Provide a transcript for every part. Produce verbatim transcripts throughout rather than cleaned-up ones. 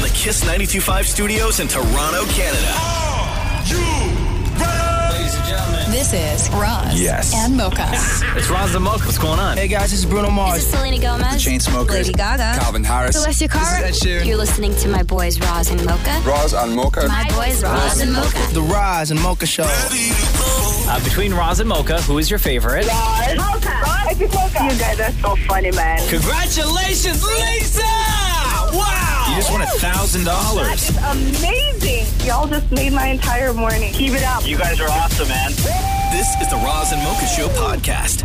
the Kiss ninety-two point five studios in Toronto, Canada. Are you ready? Ladies and gentlemen, this is Roz yes. and Mocha. It's Roz and Mocha. What's going on? Hey guys, this is Bruno Mars. This is Selena Gomez. The Chainsmokers. Lady Gaga. Calvin Harris. Celestia Cara. This is Ed Sheeran. You're listening to my boys Roz and Mocha. Roz and Mocha. My boys Roz and Mocha. The Roz and Mocha Show. Uh, between Roz and Mocha, who is your favorite? Roz. Mocha. Roz. It's Mocha. You guys are so funny, man. Congratulations, Lisa! Wow! You just won a thousand dollars. That is amazing. Y'all just made my entire morning. Keep it up. You guys are awesome, man. This is the Roz and Mocha Show podcast.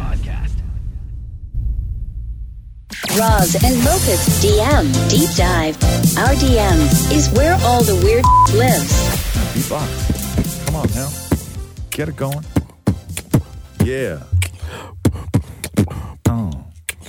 Roz and Mocha's D M Deep Dive. Our D M is where all the weird lives. Beatbox. Come on now. Get it going. Yeah. Oh.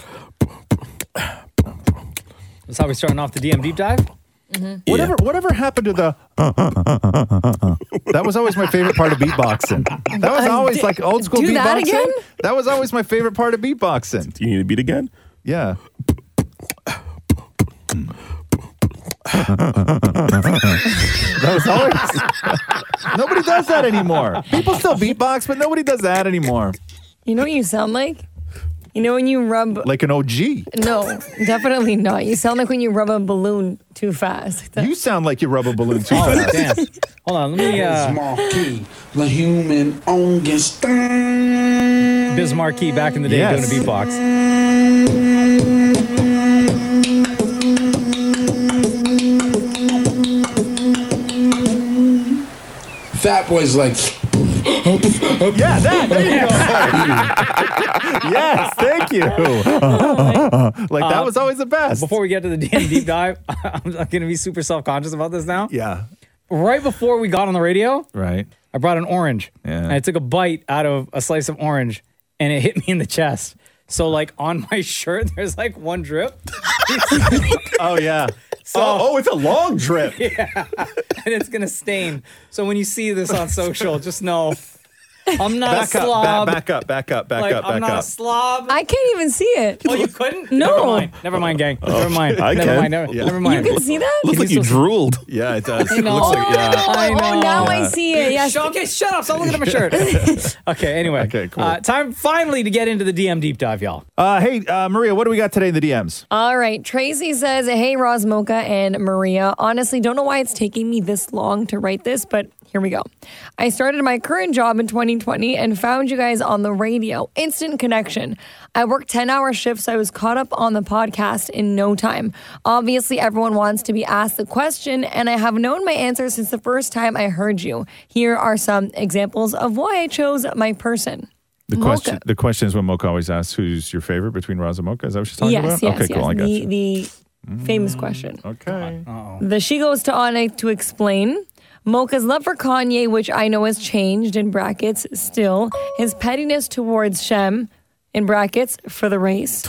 That's how we're starting off the D M Deep Dive? Mm-hmm. Whatever whatever happened to the that was always my favorite part of beatboxing. That was always like old school Do beatboxing. that again? That was always my favorite part of beatboxing. Do you need to beat again? Yeah. That was always nobody does that anymore. People still beatbox, but nobody does that anymore. You know what you sound like? You know when you rub... Like an O G. No, definitely not. You sound like when you rub a balloon too fast. You sound like you rub a balloon too Oh, fast. damn. Hold on, let me... Uh, Marquis, the human Augustine. Biz Marquis back in the day Yes. doing a beatbox. Fat Boy's like... Yeah, that. There you go. Yes, thank you. Like that was always the best. Before we get to the D M Deep Dive, I'm going to be super self-conscious about this now. Yeah. Right before we got on the radio, Right. I brought an orange. Yeah. And I took a bite out of a slice of orange, and it hit me in the chest. So, like, on my shirt, there's, like, one drip. Oh, yeah. So, oh, oh, it's a long drip. Yeah. And it's going to stain. So when you see this on social, just know I'm not Back a up, slob. back, back up, back up, back like, up, back I'm not up. a slob. I can't even see it. Oh, you couldn't? No. Never mind. Never mind, gang. Never mind. I never can. mind. Never, Yeah. never mind. You can see that? Looks like you drooled. Yeah, it does. I It know. looks like, yeah. I know. Oh, now I Yeah. see it. Yes. Sh- Okay, shut up. Stop looking at my shirt. Okay, anyway. Okay, cool. Uh, time finally to get into the D M Deep Dive, y'all. Uh, hey, uh, Maria, what do we got today in the D Ms? All right. Tracy says, hey, Roz, Mocha, and Maria. Honestly, don't know why it's taking me this long to write this, but here we go. I started my current job in twenty twenty and found you guys on the radio. Instant connection. I worked ten-hour shifts, so I was caught up on the podcast in no time. Obviously, everyone wants to be asked the question, and I have known my answer since the first time I heard you. Here are some examples of why I chose my person. The Mocha. question The question is what Mocha always asks, who's your favorite between Roz and Mocha? Is that what she's talking Yes, about? yes, okay, yes. cool. I got the, you. the famous question. Okay. The She Goes to Anna to explain. Mocha's love for Kanye, which I know has changed, in brackets, still. His pettiness towards Shem, in brackets, for the race.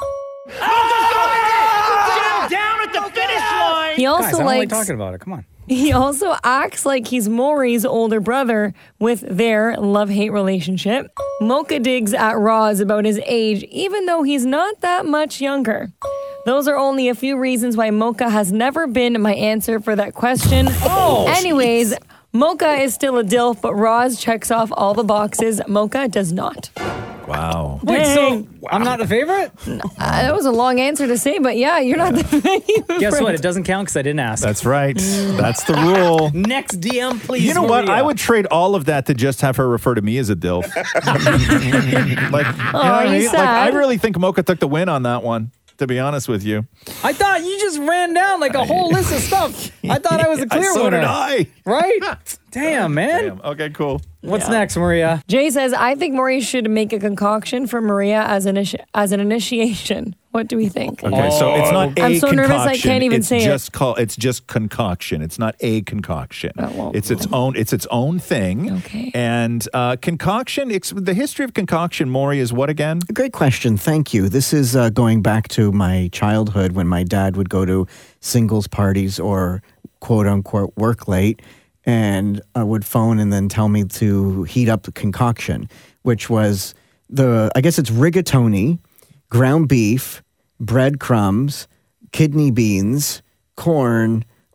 Down at the finish line. He also Guys, I don't like likes... talking about it. Come on. He also acts like he's Maury's older brother with their love-hate relationship. Mocha digs at Roz about his age, even though he's not that much younger. Those are only a few reasons why Mocha has never been my answer for that question. Oh, Anyways, Mocha is still a dilf, but Roz checks off all the boxes. Mocha does not. Wow. Wait, so Dang. I'm not the favorite? Uh, that was a long answer to say, but yeah, you're not the favorite. Guess what? It doesn't count because I didn't ask. That's right. That's the rule. Next D M, please. You know what? Maria. I would trade all of that to just have her refer to me as a dilf. like, you know what I you mean? Like, I sad? really think Mocha took the win on that one, to be honest with you. I thought you just ran down like a whole list of stuff. I thought I was a clear so winner. did I. Right? Damn, man. Damn. Okay, cool. What's next, Maria? Jay says, I think Maury should make a concoction for Maria as an, initi- as an initiation. What do we think? Okay, so it's not a I'm so concoction. nervous I can't even it's say it. just call, It's just concoction. It's not a concoction. Oh, well, it's its own. It's its own thing. Okay. And uh, concoction. It's, the history of concoction, Maury, is what again? Great question. Thank you. This is uh, going back to my childhood when my dad would go to singles parties or quote unquote work late, and I would phone and then tell me to heat up the concoction, which was the, I guess it's rigatoni, ground beef, breadcrumbs, kidney beans, corn,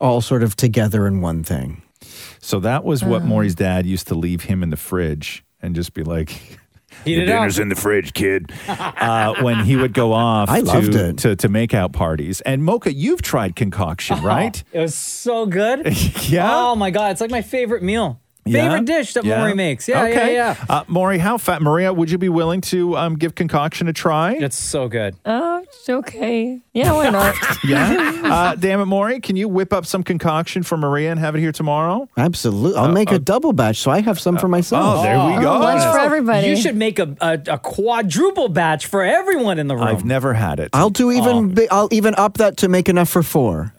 all sort of together in one thing. So that was what Oh. Maury's dad used to leave him in the fridge and just be like, Heat "The it up." dinner's in the fridge, kid." uh, when he would go off I loved to, it. to to make out parties. And Mocha, you've tried concoction, right? Oh, it was so good. Yeah? Oh my god, it's like my favorite meal. Yeah? Favorite dish that Yeah? Maury makes. Yeah, okay. yeah, yeah. Uh, Maury, how fat? Maria, would you be willing to um, give concoction a try? It's so good. Oh, it's okay. Yeah, why not? Yeah. uh, damn it, Maury, can you whip up some concoction for Maria and have it here tomorrow? Absolutely. I'll make a double batch so I have some for myself. Oh, there we go. Lunch for everybody. You should make a, a, a quadruple batch for everyone in the room. I've never had it. I'll do even. bi- I'll even up that to make enough for four.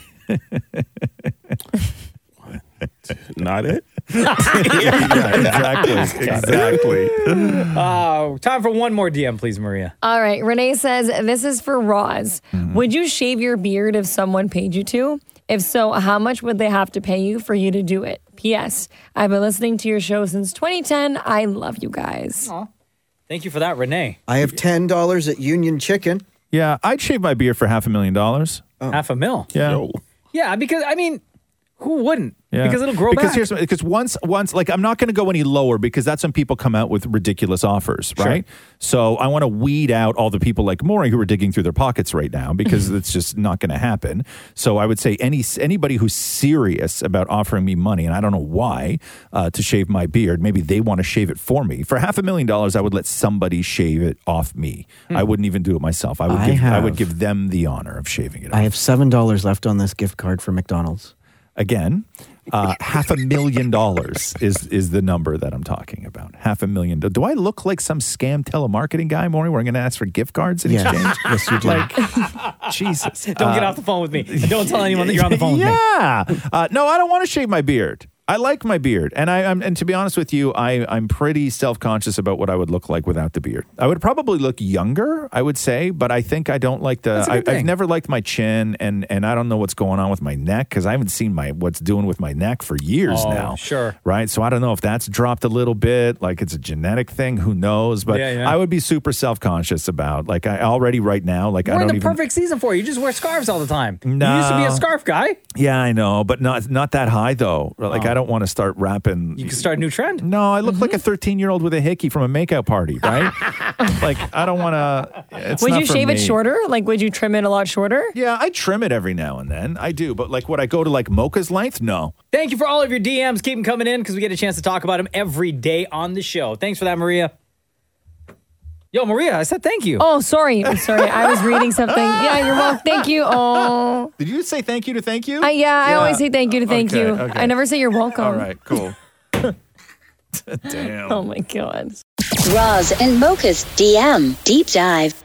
Not it? yeah, exactly. Exactly. Uh, time for one more D M, please, Maria. All right. Renee says, this is for Roz. Mm-hmm. Would you shave your beard if someone paid you to? If so, how much would they have to pay you for you to do it? P S. I've been listening to your show since twenty ten. I love you guys. Thank you for that, Renee. I have ten dollars at Union Chicken. Yeah, I'd shave my beard for half a million dollars. Half a mil. Yeah. Yeah, because, I mean, who wouldn't? Yeah. Because it'll grow because back. Here's, because once, once, like, I'm not going to go any lower because that's when people come out with ridiculous offers, right? So I want to weed out all the people like Maury who are digging through their pockets right now because it's just not going to happen. So I would say any anybody who's serious about offering me money, and I don't know why, uh, to shave my beard, maybe they want to shave it for me. For half a million dollars, I would let somebody shave it off me. I wouldn't even do it myself. I would I give, I have- would give them the honor of shaving it off. I have seven dollars left on this gift card for McDonald's. Again, uh, half a million dollars is is the number that I'm talking about. Half a million. Do I look like some scam telemarketing guy, Maury, where I'm going to ask for gift cards in Yeah. exchange? Yes, you do. Like, Jesus. Don't get Uh, off the phone with me. And don't tell anyone that you're on the phone with me. Yeah. Uh, no, I don't want to shave my beard. I like my beard, and I, I'm, and to be honest with you, I, I'm pretty self-conscious about what I would look like without the beard. I would probably look younger, I would say, but I think I don't like the. That's a I, good I've thing. never liked my chin, and and I don't know what's going on with my neck because I haven't seen my what's doing with my neck for years Oh, now. sure. Right, so I don't know if that's dropped a little bit, like it's a genetic thing. Who knows? But Yeah, yeah. I would be super self-conscious about, like, I already right now, like I We're in don't the even. perfect season for you. You just wear scarves all the time. You No. used to be a scarf guy. Yeah, I know, but not not that high though. Like Oh. I don't want to start rapping. You can start a new trend. No, I look like a thirteen-year-old with a hickey from a makeout party, right? Like I don't want to. Would you shave it shorter? Like, would you trim it a lot shorter? Yeah, I trim it every now and then. I do, but like, would I go to like Mocha's length? No. Thank you for all of your D Ms. Keep them coming in because we get a chance to talk about them every day on the show. Thanks for that, Maria. Yo, Maria, I said thank you. Oh, sorry. I'm sorry. I was reading something. Yeah, you're welcome. Thank you. Oh. Did you say thank you to thank you? I, yeah, I always say thank you to thank Okay, you. okay. I never say you're welcome. All right, cool. Damn. Oh my God. Roz and Mocha's D M Deep Dive.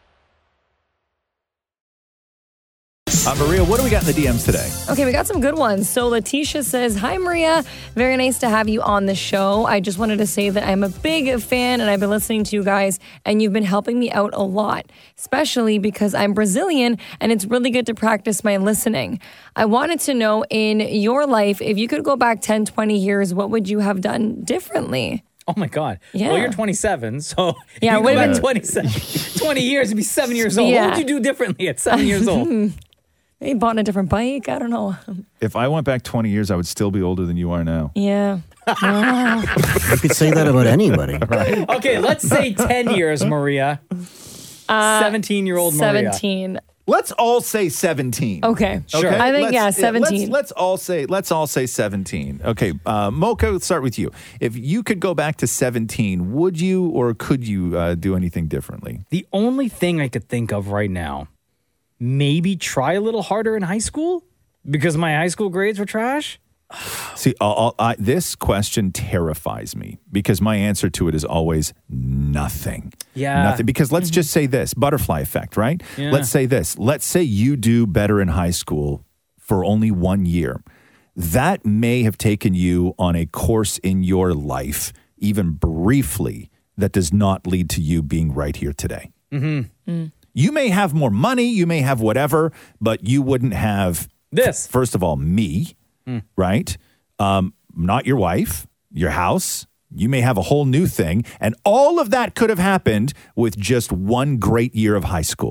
Uh, Maria, what do we got in the D Ms today? Okay, we got some good ones. So Letitia says, hi, Maria. Very nice to have you on the show. I just wanted to say that I'm a big fan and I've been listening to you guys and you've been helping me out a lot, especially because I'm Brazilian and it's really good to practice my listening. I wanted to know in your life, if you could go back ten, twenty years, what would you have done differently? Oh my God. Yeah. Well, you're twenty-seven, so Yeah, you would've go back been- twenty-seven, twenty years, you'd be seven years old. Yeah. What would you do differently at seven years old? Maybe bought a different bike. I don't know. If I went back twenty years, I would still be older than you are now. Yeah. Wow. You could say that about anybody. Right. Okay, let's say ten years, Maria. seventeen-year-old Maria. seventeen. Let's all say seventeen. Okay. Sure. I think, Let's- yeah, seventeen. Let's, let's all say let's all say seventeen. Okay, uh, Mocha, let's start with you. If you could go back to seventeen, would you or could you uh, do anything differently? The only thing I could think of right now, maybe try a little harder in high school because my high school grades were trash. See, I'll, I'll, I, this question terrifies me because my answer to it is always nothing. Yeah. Nothing. Because let's just say this butterfly effect, right? Yeah. Let's say this. Let's say you do better in high school for only one year. That may have taken you on a course in your life, even briefly, that does not lead to you being right here today. Mm-hmm. You may have more money, you may have whatever, but you wouldn't have this. First of all, me, Mm. right? Um, not your wife, your house. You may have a whole new thing. And all of that could have happened with just one great year of high school.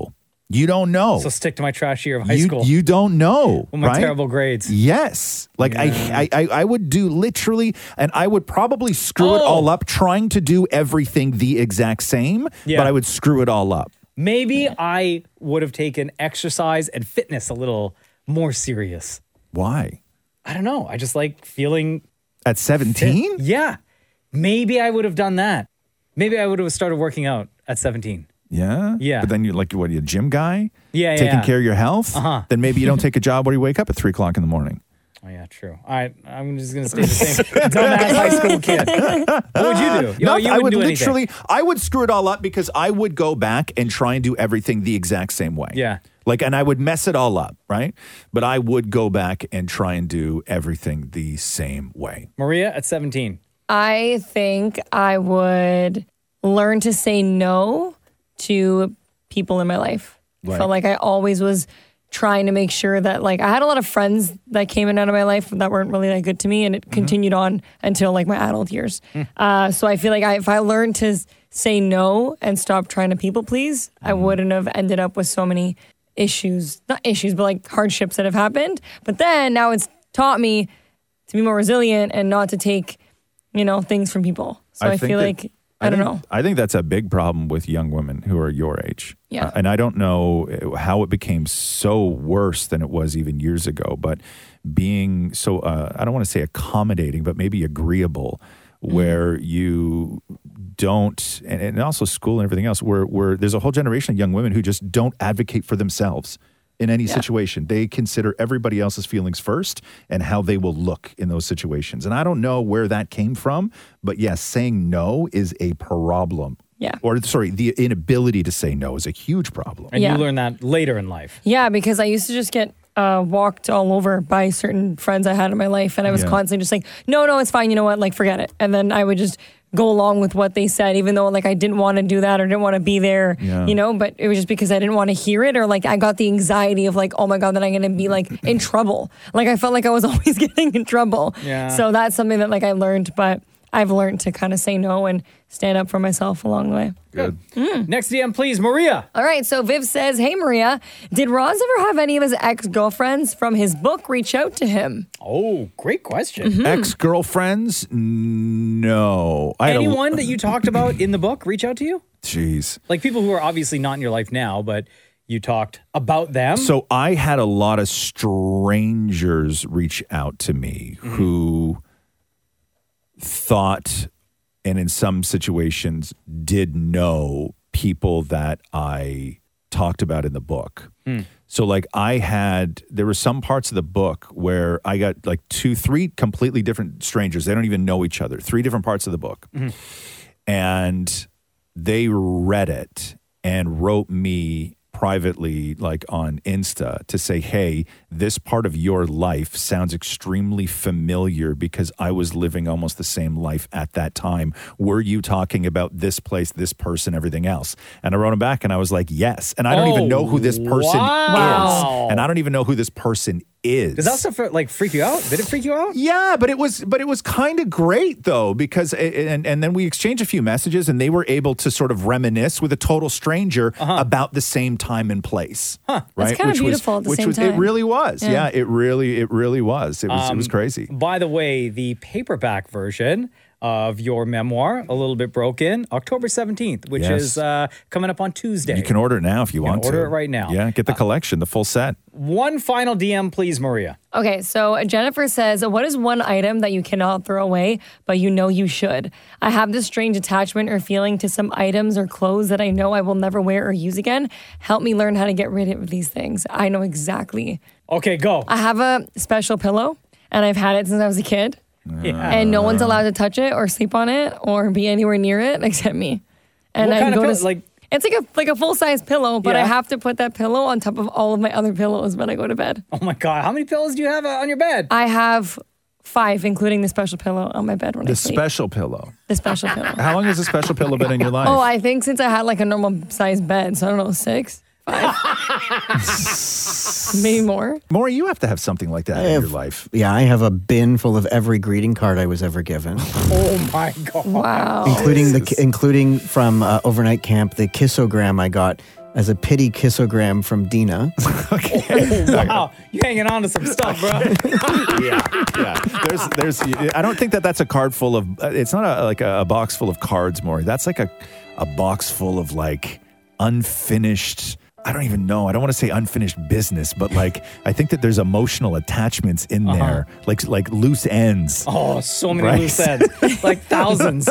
You don't know. So stick to my trash year of high you, school. You don't know. With my right? terrible grades. Yes. Like Yeah. I, I, I would do literally, and I would probably screw it Oh. all up trying to do everything the exact same, Yeah. but I would screw it all up. Maybe I would have taken exercise and fitness a little more serious. Why? I don't know. I just like feeling At seventeen? fit. Yeah. Maybe I would have done that. Maybe I would have started working out at seventeen. Yeah? Yeah. But then you're like, what are you, a gym guy? Yeah, yeah, Taking yeah. care of your health? Uh-huh. Then maybe you don't take a job where you wake up at three o'clock in the morning. Oh, yeah, true. All right. I'm just going to stay the same dumbass high school kid. What would you do? Yo, Nothing. you I wouldn't would do anything. literally, I would screw it all up because I would go back and try and do everything the exact same way. Yeah. Like, and I would mess it all up, right? But I would go back and try and do everything the same way. Maria at seventeen. I think I would learn to say no to people in my life. I Right. felt like I always was trying to make sure that, like, I had a lot of friends that came in and out of my life that weren't really that good to me, and it continued on until like my adult years. Uh, so I feel like I, if I learned to s- say no and stop trying to people please, I wouldn't have ended up with so many issues, not issues, but like hardships that have happened. But then now it's taught me to be more resilient and not to take, you know, things from people. So I, think feel that- like, I, don't think, know. I think that's a big problem with young women who are your age. Yeah. Uh, and I don't know how it became so worse than it was even years ago, but being so, uh, I don't want to say accommodating, but maybe agreeable, where you don't, and, and also school and everything else, where, where there's a whole generation of young women who just don't advocate for themselves in any situation. They consider everybody else's feelings first and how they will look in those situations. And I don't know where that came from, but yes, saying no is a problem. Yeah. Or sorry, the inability to say no is a huge problem. And Yeah. you learn that later in life. Yeah, because I used to just get uh, walked all over by certain friends I had in my life, and I was Yeah. constantly just like, no, no, it's fine. You know what? Like, forget it. And then I would just go along with what they said, even though like I didn't want to do that or didn't want to be there, Yeah. you know, but it was just because I didn't want to hear it, or like I got the anxiety of like, oh my God, then I'm going to be like in trouble. Like I felt like I was always getting in trouble. Yeah. So that's something that like I learned, but I've learned to kind of say no and stand up for myself along the way. Good. Next D M, please, Maria. All right, so Viv says, hey, Maria, did Roz ever have any of his ex-girlfriends from his book reach out to him? Oh, great question. Mm-hmm. Ex-girlfriends? No. I had a- Anyone that you talked about in the book reach out to you? Jeez. Like people who are obviously not in your life now, but you talked about them? So I had a lot of strangers reach out to me who thought, and in some situations did know people that I talked about in the book. So like I had, there were some parts of the book where I got like two, three completely different strangers. They don't even know each other. Three different parts of the book. And they read it and wrote me privately, like on Insta, to say, hey, this part of your life sounds extremely familiar because I was living almost the same life at that time. Were you talking about this place, this person, everything else? And I wrote him back and I was like, yes. And I don't Oh, even know who this person wow. is. And I don't even know who this person is. Does that stuff like freak you out? Did it freak you out? Yeah, but it was but it was kind of great though, because and and then we exchanged a few messages and they were able to sort of reminisce with a total stranger about the same time and place. Huh. Right? That's kinda which beautiful was, at the which same was it time. really was. Yeah. Yeah. it really it really was. It was it was Um, crazy. By the way, the paperback version of your memoir, A Little Bit Broken, October seventeenth, which Yes. is uh, coming up on Tuesday. You can order it now if you, can want to. order it right now. Yeah, get the collection, the full set. One final D M, please, Maria. Okay, so Jennifer says, what is one item that you cannot throw away, but you know you should? I have this strange attachment or feeling to some items or clothes that I know I will never wear or use again. Help me learn how to get rid of these things. I know exactly. Okay, go. I have a special pillow, and I've had it since I was a kid. Yeah. And no one's allowed to touch it or sleep on it or be anywhere near it except me. And What I kind of go to pillow? Like- it's like a like a full size pillow, but I Yeah. have to put that pillow on top of all of my other pillows when I go to bed. Oh my God, how many pillows do you have uh, on your bed? I have five, including the special pillow on my bed when I The sleep. special pillow. the special pillow. How long has the special pillow been in your life? Oh, I think since I had like a normal size bed, so I don't know, six, five, maybe more. Maury, you have to have something like that I in have- your life. Yeah, I have a bin full of every greeting card I was ever given, Oh my God. Wow. including the including from uh, overnight camp, the kissogram I got as a pity kissogram from Dina. Oh, wow. You're hanging on to some stuff, bro. yeah, yeah. There's, there's. I don't think that that's a card full of. Uh, it's not a, like a, a box full of cards, Maury. That's like a, a box full of like unfinished. I don't even know. I don't want to say unfinished business, but like I think that there's emotional attachments in Uh-huh. there, like like loose ends. Oh, so many Right? loose ends. Like thousands.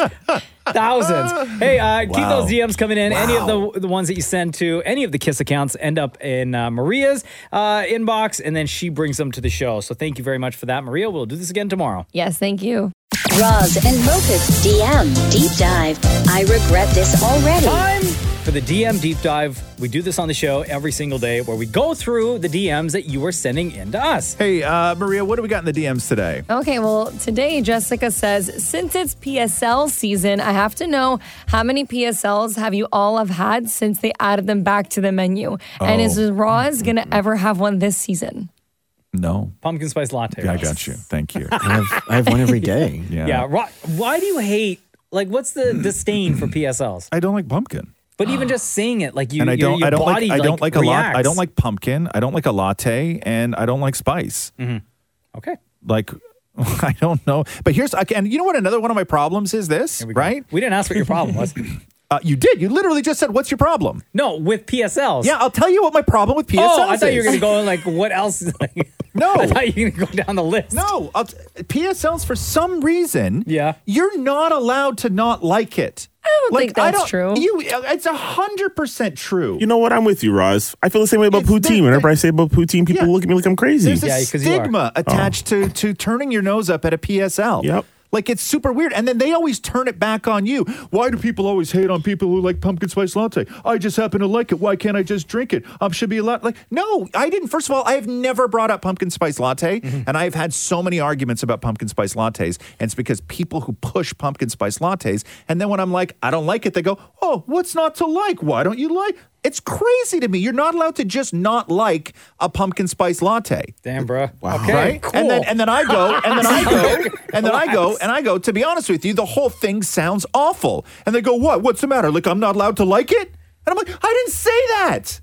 Thousands. Hey, uh, keep Wow. those D Ms coming in. Wow. Any of the the ones that you send to any of the Kiss accounts end up in uh, Maria's uh, inbox, and then she brings them to the show. So thank you very much for that, Maria. We'll do this again tomorrow. Yes, thank you. Roz and Mocha's D M Deep Dive. I regret this already. Time for the D M Deep Dive. We do this on the show every single day where we go through the D Ms that you are sending in to us. Hey, uh, Maria, what do we got in the D Ms today? Okay, well, today Jessica says, since it's P S L season, I have to know how many P S Ls have you all have had since they added them back to the menu? And Oh. is Roz going to ever have one this season? No. Pumpkin spice latte. Yeah, I Ross. got you. Thank you. I have, I have one every day. Yeah. Yeah. Ro- why do you hate, like, what's the disdain for P S Ls? I don't like pumpkin. But even just saying it, like you, and I your, don't, your I don't body, like, I don't like, a lot. reacts. I don't like pumpkin. I don't like a latte, and I don't like spice. Okay. Like, I don't know. But here's, I can, and you know what? Another one of my problems is this, Here we go. right? We didn't ask what your problem was. Uh, you did. You literally just said, "What's your problem?" No, with P S Ls. Yeah, I'll tell you what my problem with P S Ls Oh, I thought you were is. going to go like, what else? Like, No. I thought you were going to go down the list. No, I'll t- P S Ls for some reason. Yeah. you're not allowed to not like it. I don't think that's true. You, it's a hundred percent true. You know what? I'm with you, Roz. I feel the same way about It's poutine. the- Whenever I say about poutine, people Yeah. look at me like I'm crazy. There's a Yeah, 'cause you are. stigma attached to to turning your nose up at a P S L. Yep. Like, it's super weird. And then they always turn it back on you. Why do people always hate on people who like pumpkin spice latte? I just happen to like it. Why can't I just drink it? Um, should be a lot like, no, I didn't. First of all, I have never brought up pumpkin spice latte. And I've had so many arguments about pumpkin spice lattes. And it's because people who push pumpkin spice lattes. And then when I'm like, I don't like it, they go, oh, what's not to like? Why don't you like? It's crazy to me. You're not allowed to just not like a pumpkin spice latte. Damn, bro. Okay, Right? cool. And then and then I go, and then I go, and then I go, and I go, to be honest with you, the whole thing sounds awful. And they go, what? What's the matter? Like, I'm not allowed to like it? And I'm like, I didn't say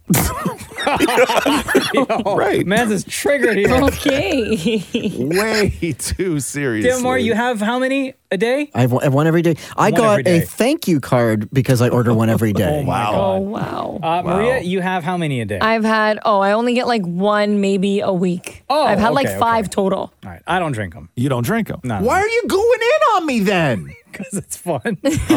that. Yo, Right. Mans is triggered here. Okay. Way too seriously. Damn, Mar, you have how many a day? I have one, I have one every day. I One got every day. a thank you card because I order one every day. Oh, my Oh, God. wow. Uh, Maria, you have how many a day? I've had, oh, I only get like one, maybe a week. Oh, I've had like okay, five okay. total. All right. I don't drink them You don't drink them. No, no. Why are you going in on me then? because it's fun.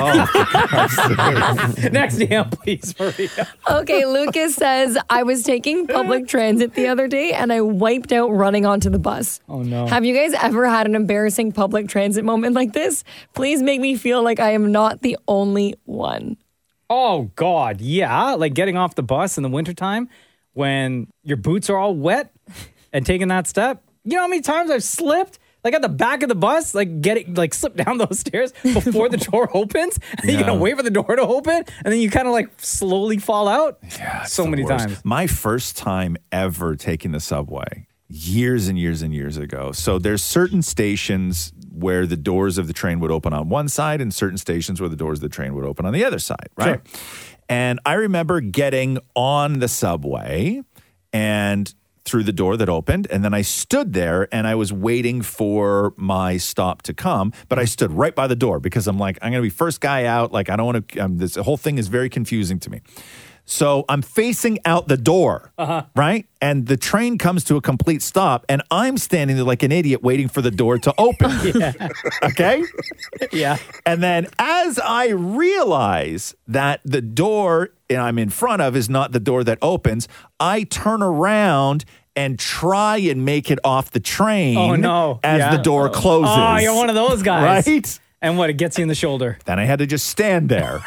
Oh, Next D M, please, Maria. Okay, Lucas says, I was taking public transit the other day and I wiped out running onto the bus. Oh, no. Have you guys ever had an embarrassing public transit moment like this? Please make me feel like I am not the only one. Oh, God. Yeah. Like getting off the bus in the wintertime when your boots are all wet and taking that step. You know how many times I've slipped? Like at the back of the bus, like getting, like slip down those stairs before the door opens. And then you Yeah. gotta wait for the door to open. And then you kind of like slowly fall out. Yeah, it's So the many worst. times. My first time ever taking the subway, years and years and years ago. So there's certain stations where the doors of the train would open on one side and certain stations where the doors of the train would open on the other side, right? And I remember getting on the subway and through the door that opened, and then I stood there and I was waiting for my stop to come, but I stood right by the door because I'm like, I'm going to be first guy out. Like, I don't want to, um, this whole thing is very confusing to me. So I'm facing out the door, Uh-huh. right? And the train comes to a complete stop, and I'm standing there like an idiot waiting for the door to open. Okay? Yeah. And then as I realize that the door I'm in front of is not the door that opens, I turn around and try and make it off the train Oh, no. as Yeah. the door closes. Oh, you're one of those guys. Right? And what? It gets you in the shoulder. Then I had to just stand there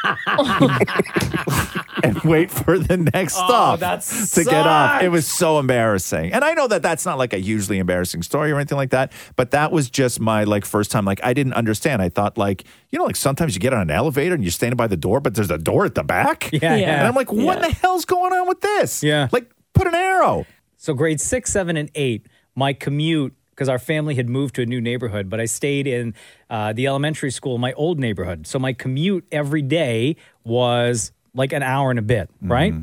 and wait for the next Oh, stop that to get off. sucks. It was so embarrassing. And I know that that's not like a hugely embarrassing story or anything like that, but that was just my like first time. Like I didn't understand. I thought like, you know, like sometimes you get on an elevator and you're standing by the door, but there's a door at the back. Yeah, yeah. And I'm like, what Yeah. the hell's going on with this? Yeah. Like put an arrow. So grade six, seven, and eight, my commute, because our family had moved to a new neighborhood, but I stayed in uh, the elementary school in my old neighborhood. So my commute every day was like an hour and a bit, right?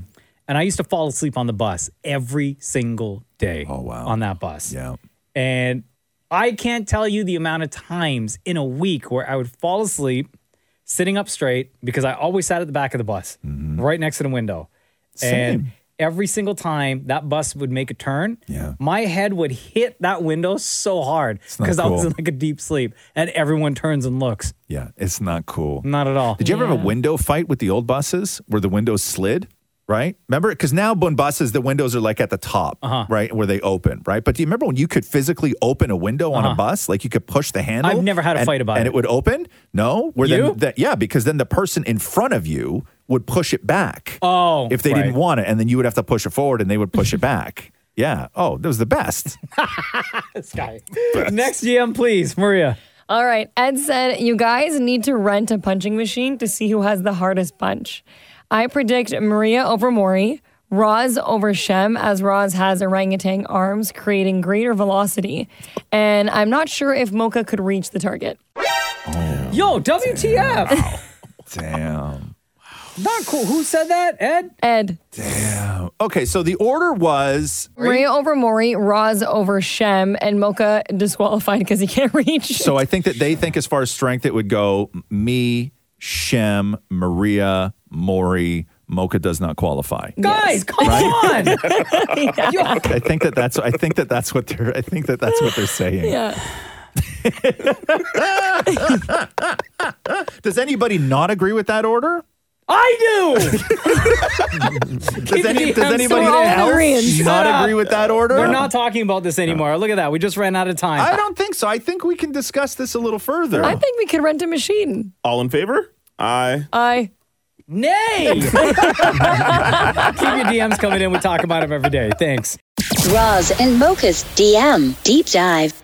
And I used to fall asleep on the bus every single day. Oh, wow. On that bus. Yeah. And I can't tell you the amount of times in a week where I would fall asleep sitting up straight because I always sat at the back of the bus, right next to the window. Same. And every single time that bus would make a turn, Yeah. my head would hit that window so hard not because I was cool. in like a deep sleep. And everyone turns and looks. Yeah, it's not cool. Not at all. Did you ever have a window fight with the old buses where the windows slid? Right? Remember? Because now when buses, the windows are like at the top, Uh-huh. right? Where they open, right? But do you remember when you could physically open a window on a Uh-huh. bus? Like you could push the handle? I've never had a and- fight about and it. it would open? No? Where You? Then, that, yeah, because then the person in front of you would push it back. Oh. If they right. didn't want it. And then you would have to push it forward and they would push it back. Yeah. Oh, that was the best. This guy. Next G M, please, Maria. All right. Ed said, you guys need to rent a punching machine to see who has the hardest punch. I predict Maria over Maury, Roz over Shem, as Roz has orangutan arms, creating greater velocity. And I'm not sure if Mocha could reach the target. Yo, W T F. Damn. Not cool. Who said that? Ed? Ed. Damn. Okay, so the order was Maria over Maury, Roz over Shem, and Mocha disqualified because he can't reach. So I think that they think as far as strength, it would go me, Shem, Maria, Maury. Mocha does not qualify. Guys, come on. Yeah. I think that that's. I think that that's what they're. I think that that's what they're saying. Yeah. Does anybody not agree with that order? I do. Does, any, does anybody We're all in else agreement. not agree with that order? We're not talking about this anymore. Look at that. We just ran out of time. I don't think so. I think we can discuss this a little further. I think we could rent a machine. All in favor? Aye. I. Nay. Keep your D Ms coming in. We talk about them every day. Thanks. Roz and Mocha's D M Deep Dive.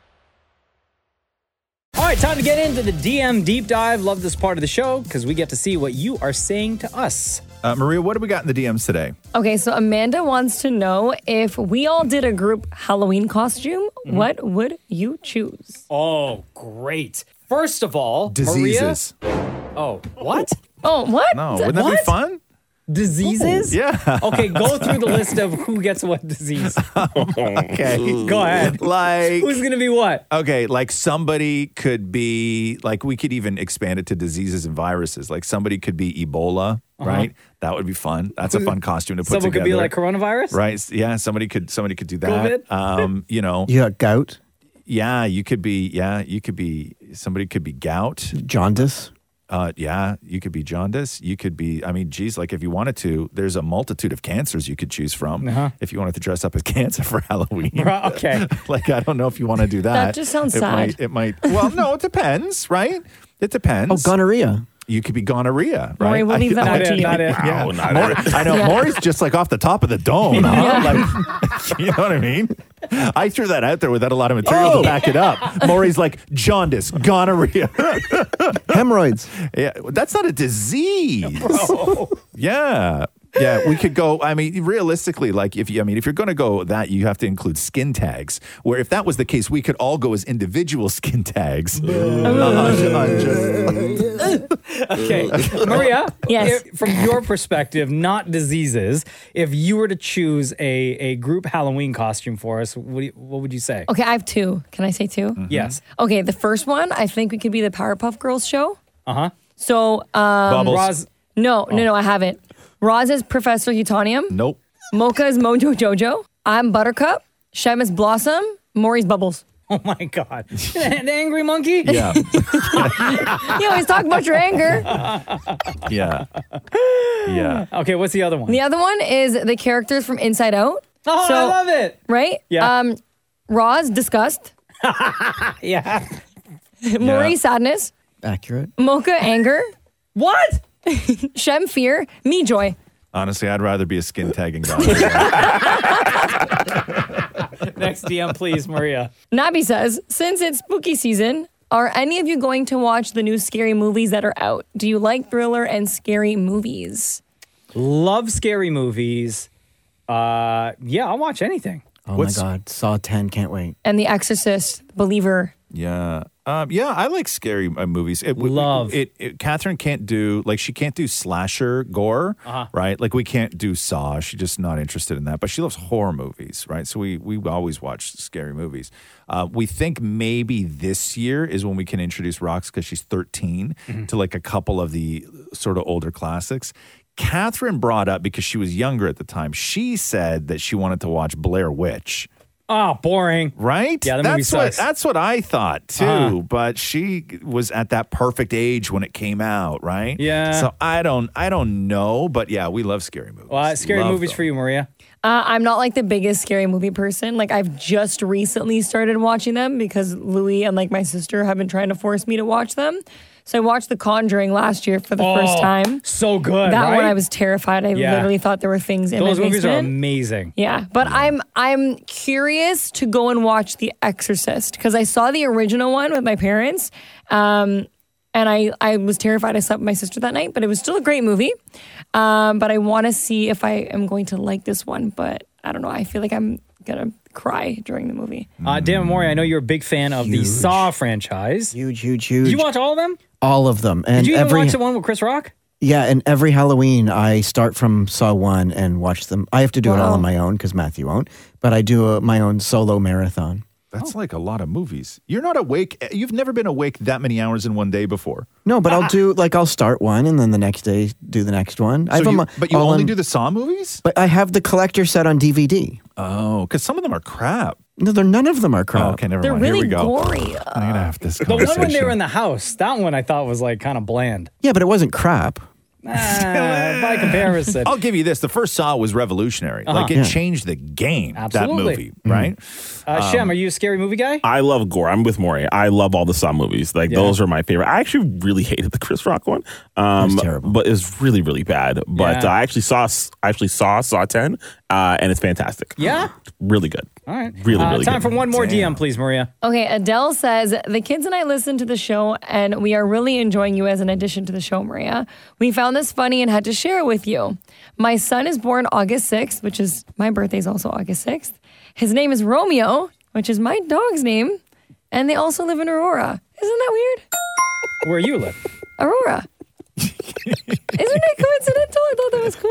All right, time to get into the D M deep dive. Love this part of the show because we get to see what you are saying to us. Uh, Maria, what do we got in the D Ms today? Okay, so Amanda wants to know if we all did a group Halloween costume, Mm-hmm. what would you choose? Oh, great. First of all, Diseases. Maria. Oh, what? Oh, what? No, wouldn't that be What? fun? Diseases? Yeah. Okay, go through the list of who gets what disease. Okay. Go ahead. Like, Who's going to be what? okay, like somebody could be, like we could even expand it to diseases and viruses. Like somebody could be Ebola, right? That would be fun. That's a fun costume to put Someone together. could be like coronavirus? Right. Yeah. Somebody could, somebody could do that. COVID? Um, you know, You got gout, yeah, you could be, yeah, you could be, somebody could be gout. jaundice. Uh, yeah, you could be jaundice. You could be, I mean, geez, like if you wanted to, there's a multitude of cancers you could choose from Uh-huh. if you wanted to dress up as cancer for Halloween. Right, okay. Like, I don't know if you want to do that. That just sounds it sad. Might, it might, well, no, it depends, right? It depends. Oh, gonorrhea. You could be gonorrhea, right? Maury, we'll leave that Not up to it, you. not it. Yeah, No, not Maury- it. I know. Yeah. Maury's just like off the top of the dome. Huh? Yeah. Like, you know what I mean? I threw that out there without a lot of material to back it up. Maury's like jaundice, gonorrhea. Hemorrhoids. Yeah, that's not a disease. Yeah. Yeah, we could go. I mean, realistically, like if you, I mean, if you're going to go that, you have to include skin tags. Where if that was the case, we could all go as individual skin tags. Uh, just- Okay. Maria, Yes. if- from your perspective, not diseases, if you were to choose a, a group Halloween costume for us, what, do you, what would you say? Okay, I have two. Can I say two? Mm-hmm. Yes. Okay, the first one, I think we could be the Powerpuff Girls show. Uh-huh. So, um, Bubbles. Roz, no, no, no, I haven't. Roz is Professor Utonium. Nope. Mocha is Mojo Jojo. I'm Buttercup. Shem is Blossom. Maury's Bubbles. oh my God. the angry monkey? Yeah. You always talk about your anger. Yeah. Yeah. Okay, what's the other one? The other one is the characters from Inside Out. oh, So- I love it. Right? Yeah. Um, Roz, Disgust. Yeah. Maury, Yeah. Sadness. Accurate. Mocha, Anger. What? Shem, Fear. Me, Joy. Honestly, I'd rather be a skin tagging guy. Next D M, please, Maria. Nabi says, since it's spooky season, are any of you going to watch the new scary movies that are out? Do you like thriller and scary movies? Love scary movies. Uh, yeah, I'll watch anything. Oh What's- my God. Saw ten. Can't wait. And The Exorcist, Believer. Yeah. Um, yeah, I like scary uh, movies. It, Love. It, it, Catherine can't do, like, she can't do slasher gore, Uh-huh. right? Like, we can't do Saw. She's just not interested in that. But she loves horror movies, right? So we, we always watch scary movies. Uh, we think maybe this year is when we can introduce Rox, because she's thirteen, Mm-hmm. to, like, a couple of the sort of older classics. Catherine brought up, because she was younger at the time, she said that she wanted to watch Blair Witch. Oh, boring. Right? Yeah, the movie that's what sucks. that's what I thought too. Uh-huh. But she was at that perfect age when it came out, right? Yeah. So I don't I don't know, but yeah, we love scary movies. Well, scary Love movies them. for you, Maria. Uh, I'm not like the biggest scary movie person. Like I've just recently started watching them because Louis and like my sister have been trying to force me to watch them. So I watched The Conjuring last year for the Oh, first time. So good, That right? one I was terrified. I Yeah. literally thought there were things in Those my movies are basement. amazing. Yeah, but I'm I'm curious to go and watch The Exorcist because I saw the original one with my parents, um, and I I was terrified. I slept with my sister that night, but it was still a great movie. Um, but I want to see if I am going to like this one. But I don't know. I feel like I'm gonna cry during the movie. Uh, Dan Mori, I know you're a big fan of the Huge. Saw franchise. Huge, huge, huge. Did you watch all of them? All of them. And Did you even every, watch the one with Chris Rock? Yeah, and every Halloween I start from Saw one and watch them. I have to do it all Wow. on my own because Matthew won't, but I do a, my own solo marathon. That's like a lot of movies. You're not awake. You've never been awake that many hours in one day before. No, but I'll do, like, I'll start one and then the next day do the next one. I So have them you- but you all only on- do the Saw movies? But I have the collector set on D V D. Oh, because some of them are crap. No, they're, none of them are crap. Oh, okay, never They're mind. really Here we go. gory. I'm gonna have this The one conversation. when they were in the house, that one I thought was like kind of bland. Yeah, but it wasn't crap. Ah, by comparison. I'll give you this. The first Saw was revolutionary. Uh-huh. Like, it Yeah. changed the game, Absolutely. that movie, right? Uh, Shem, are you a scary movie guy? I love gore. I'm with Maury. I love all the Saw movies. Like Yeah. those are my favorite. I actually really hated the Chris Rock one. Um, That's terrible. But it was really, really bad. But Yeah. uh, I actually saw I actually saw Saw ten, uh, and it's fantastic. Yeah? really good. All right. Really, Uh, really time good. for one more D M, please, Maria. Okay, Adele says, the kids and I listen to the show and we are really enjoying you as an addition to the show, Maria. We found this funny and had to share it with you. My son is born August sixth, which is my birthday is also August sixth. His name is Romeo, which is my dog's name. And they also live in Aurora. Isn't that weird? Where you live? Aurora. Isn't it coincidental? I thought that was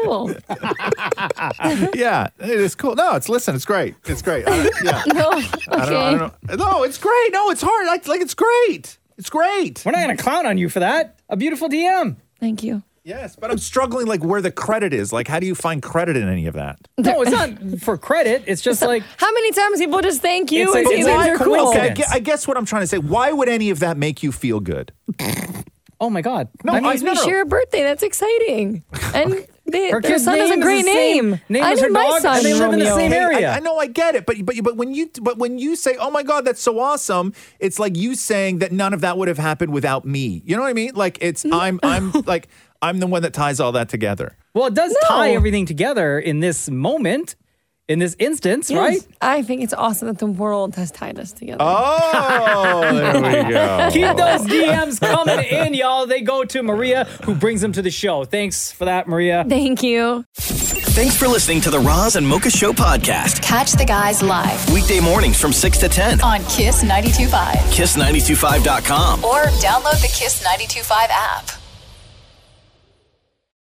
cool. Yeah, it is cool. No, it's listen, it's great. It's great. I don't- yeah. No, I don't, okay. I don't know. No, it's great. No, it's hard. Like, like it's great. It's great. We're not going to clown on you for that. A beautiful D M. Thank you. Yes, but I'm struggling like where the credit is. Like, how do you find credit in any of that? No, it's not for credit. It's just like, How many times people just thank you It's a- and say it's things a are cool- cool? Okay, I gue- I guess what I'm trying to say. Why would any of that make you feel good? oh my God. No, That means I- no, we no. share a birthday. That's exciting. And they, Her their kid's son has a name is great the same- name. name I as her named my dog, son and they live in the Romeo. same Hey, area. I, I know, I get it, but but but when you but when you say, "Oh my God, that's so awesome," it's like you saying that none of that would have happened without me. You know what I mean? Like it's I'm I'm like I'm the one that ties all that together. Well, it does No. tie everything together in this moment, in this instance, Yes. right? I think it's awesome that the world has tied us together. Oh, there we go. Keep those D Ms coming in, y'all. They go to Maria, who brings them to the show. Thanks for that, Maria. Thank you. Thanks for listening to the Roz and Mocha Show podcast. Catch the guys live Weekday mornings from six to ten. on Kiss ninety-two point five kiss nine two five dot com. or download the Kiss ninety-two point five app.